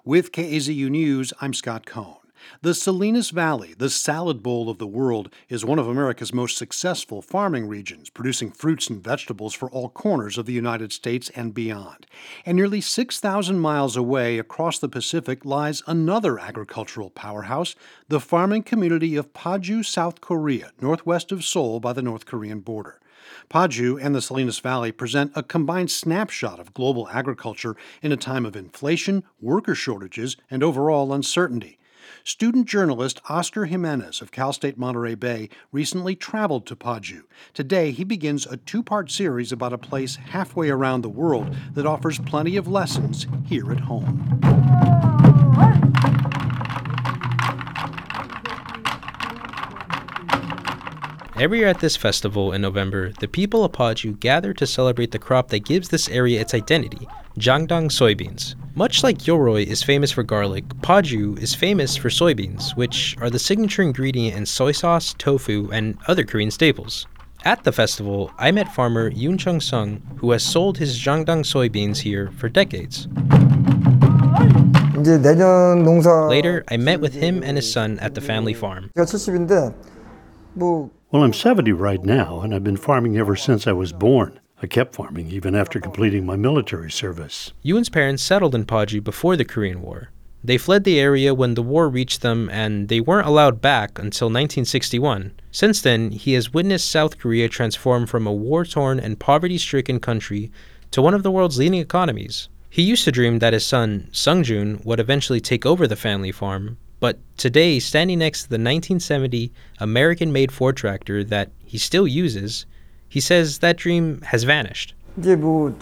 With KAZU News, I'm Scott Cohn. The Salinas Valley, the salad bowl of the world, is one of America's most successful farming regions, producing fruits and vegetables for all corners of the United States and beyond. And nearly 6,000 miles away across the Pacific lies another agricultural powerhouse, the farming community of Paju, South Korea, northwest of Seoul by the North Korean border. Paju and the Salinas Valley present a combined snapshot of global agriculture in a time of inflation, worker shortages, and overall uncertainty. Student journalist Oscar Jimenez of Cal State Monterey Bay recently traveled to Paju. Today, he begins a two-part series about a place halfway around the world that offers plenty of lessons here at home. Every year at this festival in November, the people of Paju gather to celebrate the crop that gives this area its identity, Jangdang soybeans. Much like Yoroi is famous for garlic, Paju is famous for soybeans, which are the signature ingredient in soy sauce, tofu, and other Korean staples. At the festival, I met farmer Yoon Chung-sung, who has sold his Jangdang soybeans here for decades. Later, I met with him and his son at the family farm. Well, I'm 70 right now, and I've been farming ever since I was born. I kept farming even after completing my military service. Yoon's parents settled in Paju before the Korean War. They fled the area when the war reached them, and they weren't allowed back until 1961. Since then, he has witnessed South Korea transform from a war-torn and poverty-stricken country to one of the world's leading economies. He used to dream that his son, Sungjun, would eventually take over the family farm, but today, standing next to the 1970 American-made Ford tractor that he still uses, he says that dream has vanished. If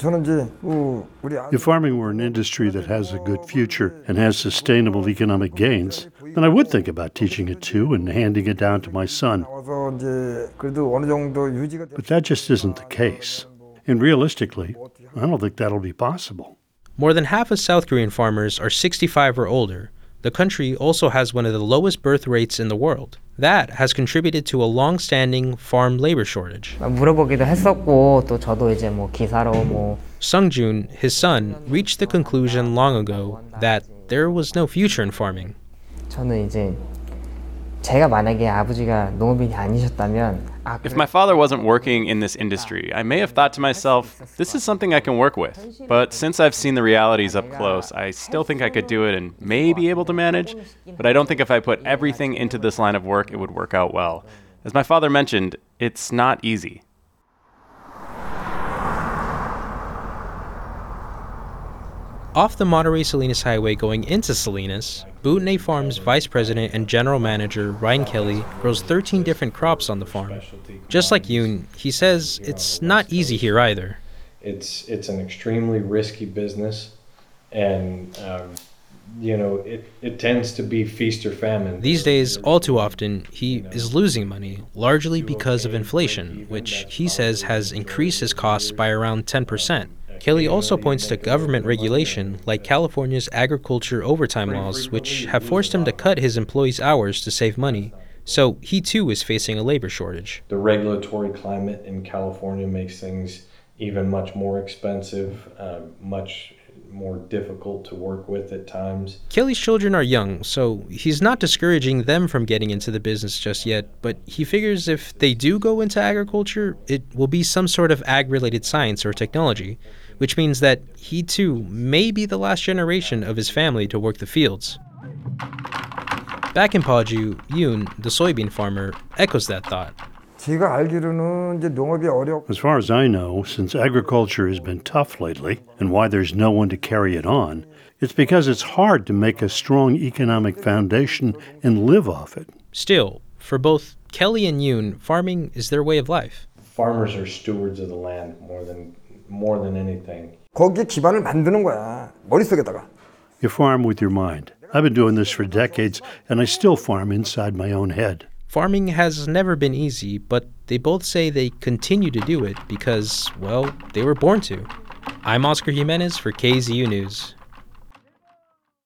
farming were an industry that has a good future and has sustainable economic gains, then I would think about teaching it too and handing it down to my son. But that just isn't the case. And realistically, I don't think that'll be possible. More than half of South Korean farmers are 65 or older. The country also has one of the lowest birth rates in the world. That has contributed to a long-standing farm labor shortage. Sungjun, his son, reached the conclusion long ago that there was no future in farming. If my father wasn't working in this industry, I may have thought to myself, this is something I can work with. But since I've seen the realities up close, I still think I could do it and may be able to manage, but I don't think if I put everything into this line of work, it would work out well. As my father mentioned, it's not easy. Off the Monterey-Salinas Highway going into Salinas, Bootenay Farm's vice president and general manager, Ryan Kelly, grows 13 different crops on the farm. Just like Yoon, he says it's not easy here either. It's an extremely risky business, and it tends to be feast or famine. These days, all too often, he is losing money, largely because of inflation, which he says has increased his costs by around 10%. Kelly also points to government regulation, like California's agriculture overtime laws, which have forced him to cut his employees' hours to save money. So he too is facing a labor shortage. The regulatory climate in California makes things even much more expensive, much more difficult to work with at times. Kelly's children are young, so he's not discouraging them from getting into the business just yet, but he figures if they do go into agriculture, it will be some sort of ag-related science or technology, which means that he too may be the last generation of his family to work the fields. Back in Paju, Yoon, the soybean farmer, echoes that thought. As far as I know, since agriculture has been tough lately, and why there's no one to carry it on, it's because it's hard to make a strong economic foundation and live off it. Still, for both Kelly and Yoon, farming is their way of life. Farmers are stewards of the land more than anything. You farm with your mind. I've been doing this for decades, and I still farm inside my own head. Farming has never been easy, but they both say they continue to do it because, well, they were born to. I'm Oscar Jimenez for KZU News.